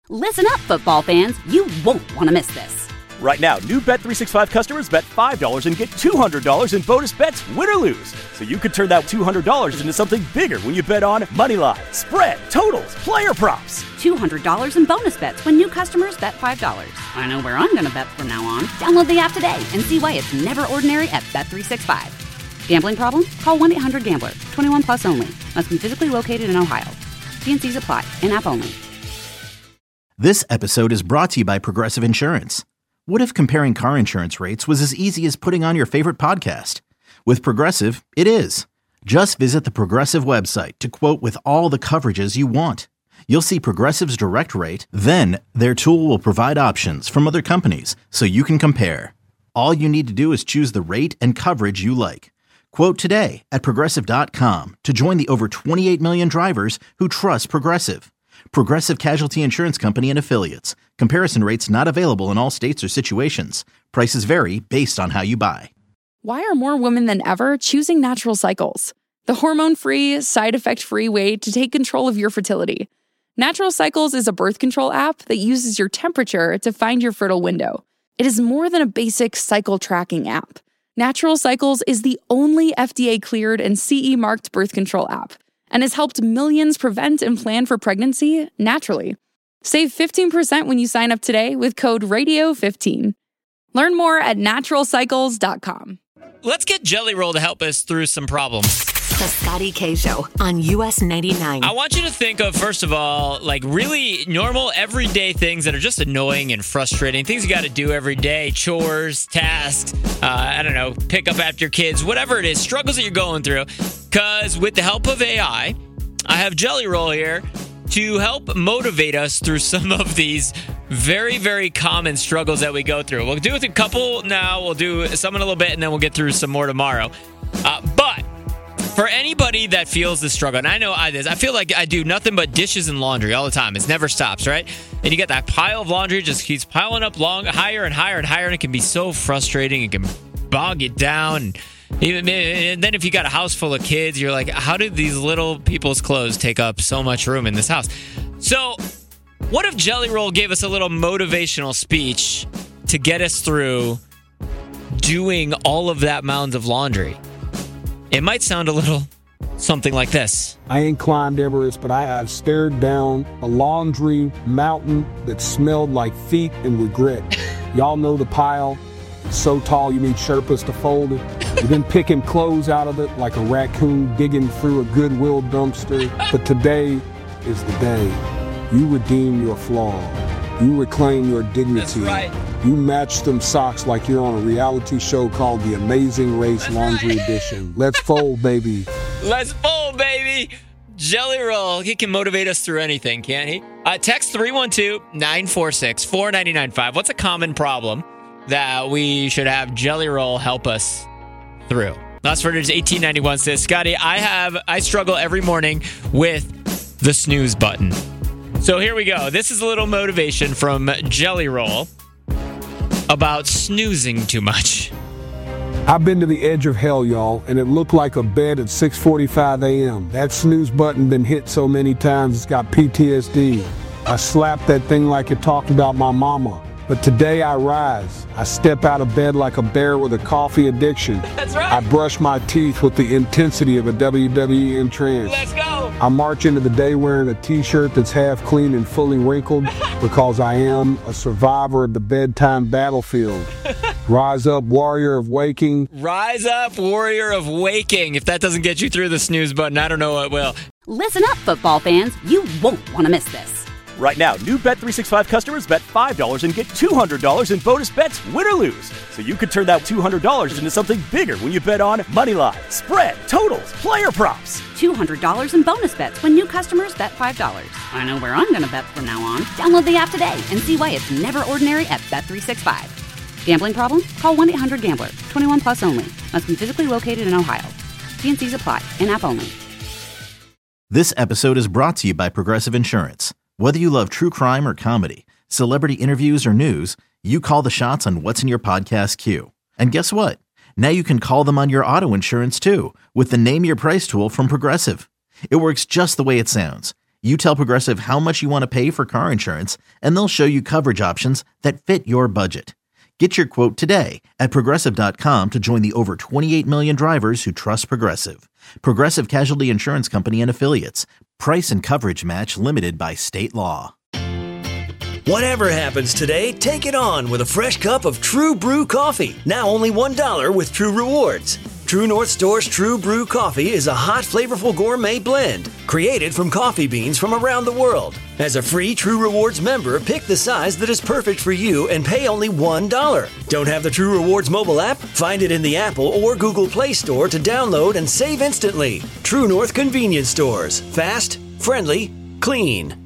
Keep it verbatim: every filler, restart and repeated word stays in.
Listen up, football fans. You won't want to miss this. Right now, new Bet three sixty-five customers bet five dollars and get two hundred dollars in bonus bets, win or lose. So you could turn that two hundred dollars into something bigger when you bet on moneyline, spread, totals, player props. two hundred dollars in bonus bets when new customers bet five dollars. I know where I'm going to bet from now on. Download the app today and see why it's never ordinary at Bet three sixty-five. Gambling problem? Call one eight hundred gambler. twenty-one plus only. Must be physically located in Ohio. T and C's apply. In-app only. This episode is brought to you by Progressive Insurance. What if comparing car insurance rates was as easy as putting on your favorite podcast? With Progressive, it is. Just visit the Progressive website to quote with all the coverages you want. You'll see Progressive's direct rate, then their tool will provide options from other companies so you can compare. All you need to do is choose the rate and coverage you like. Quote today at Progressive dot com to join the over twenty-eight million drivers who trust Progressive. Progressive Casualty Insurance Company and Affiliates. Comparison rates not available in all states or situations. Prices vary based on how you buy. Why are more women than ever choosing Natural Cycles? The hormone-free, side-effect-free way to take control of your fertility. Natural Cycles is a birth control app that uses your temperature to find your fertile window. It is more than a basic cycle tracking app. Natural Cycles is the only F D A-cleared and C E-marked birth control app, and has helped millions prevent and plan for pregnancy naturally. Save fifteen percent when you sign up today with code radio fifteen. Learn more at natural cycles dot com. Let's get Jelly Roll to help us through some problems. The Scotty K Show on U S ninety-nine. I want you to think of, first of all, like really normal, everyday things that are just annoying and frustrating. Things you got to do every day. Chores, tasks, uh, I don't know, pick up after your kids, whatever it is, struggles that you're going through. Because with the help of A I, I have Jelly Roll here to help motivate us through some of these very, very common struggles that we go through. We'll do it a couple now. We'll do some in a little bit, and then we'll get through some more tomorrow. Uh, but for anybody that feels the struggle, and I know I this, I feel like I do nothing but dishes and laundry all the time. It never stops, right? And you get that pile of laundry, just keeps piling up long, higher and higher and higher, and it can be so frustrating. It can bog you down. Even, and then if you got a house full of kids, you're like, how did these little people's clothes take up so much room in this house? So what if Jelly Roll gave us a little motivational speech to get us through doing all of that mounds of laundry? It might sound a little something like this. I ain't climbed Everest, but I have stared down a laundry mountain that smelled like feet and regret. Y'all know the pile. It's so tall you need Sherpas to fold it. You've been picking clothes out of it like a raccoon digging through a Goodwill dumpster. But today is the day you redeem your flaw. You reclaim your dignity. That's right. You match them socks like you're on a reality show called The Amazing Race That's Laundry right. Edition. Let's fold, baby. Let's fold, baby. Jelly Roll. He can motivate us through anything, can't he? Uh, text three one two, nine four six, four nine nine five. What's a common problem that we should have Jelly Roll help us through? Last Furters eighteen ninety-one says, Scotty, I have I struggle every morning with the snooze button. So here we go. This is a little motivation from Jelly Roll about snoozing too much. I've been to the edge of hell, y'all, and it looked like a bed at six forty-five a.m. That snooze button been hit so many times it's got P T S D. I slapped that thing like it talked about my mama. But today I rise. I step out of bed like a bear with a coffee addiction. That's right. I brush my teeth with the intensity of a W W E entrance. Let's go. I march into the day wearing a t-shirt that's half clean and fully wrinkled because I am a survivor of the bedtime battlefield. Rise up, warrior of waking. Rise up, warrior of waking. If that doesn't get you through the snooze button, I don't know what will. Listen up, football fans. You won't want to miss this. Right now, new Bet three sixty-five customers bet five dollars and get two hundred dollars in bonus bets, win or lose. So you could turn that two hundred dollars into something bigger when you bet on moneyline, spread, totals, player props. two hundred dollars in bonus bets when new customers bet five dollars. I know where I'm going to bet from now on. Download the app today and see why it's never ordinary at Bet three sixty-five. Gambling problem? Call one eight hundred gambler. twenty-one plus only. Must be physically located in Ohio. T and C's apply. In-app only. This episode is brought to you by Progressive Insurance. Whether you love true crime or comedy, celebrity interviews or news, you call the shots on what's in your podcast queue. And guess what? Now you can call them on your auto insurance too with the Name Your Price tool from Progressive. It works just the way it sounds. You tell Progressive how much you want to pay for car insurance, and they'll show you coverage options that fit your budget. Get your quote today at Progressive dot com to join the over twenty-eight million drivers who trust Progressive. Progressive Casualty Insurance Company and Affiliates. Price and coverage match limited by state law. Whatever happens today, take it on with a fresh cup of True Brew coffee. Now only one dollar with True Rewards. True North Store's True Brew coffee is a hot, flavorful gourmet blend created from coffee beans from around the world. As a free True Rewards member, pick the size that is perfect for you and pay only one dollar. Don't have the True Rewards mobile app? Find it in the Apple or Google Play Store to download and save instantly. True North Convenience Stores. Fast, friendly, clean.